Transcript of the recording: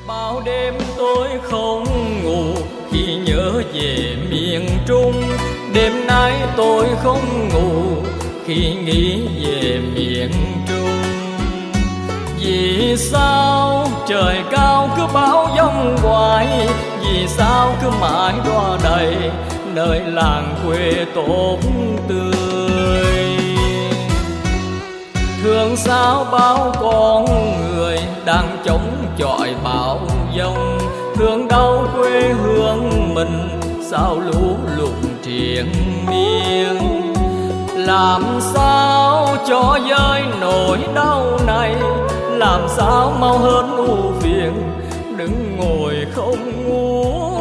Bao đêm tôi không ngủ khi nhớ về miền Trung. Đêm nay tôi không ngủ khi nghĩ về miền Trung. Vì sao trời cao cứ bão giông hoài, vì sao cứ mãi đọa đầy nơi làng quê tốt tươi. Thương sao bao con người đang chống chọi bão giông, thương đau quê hương mình sao lũ lụt triền miên. Làm sao cho vơi nỗi đau này, làm sao mau hết ưu phiền, đừng ngồi không ngủ.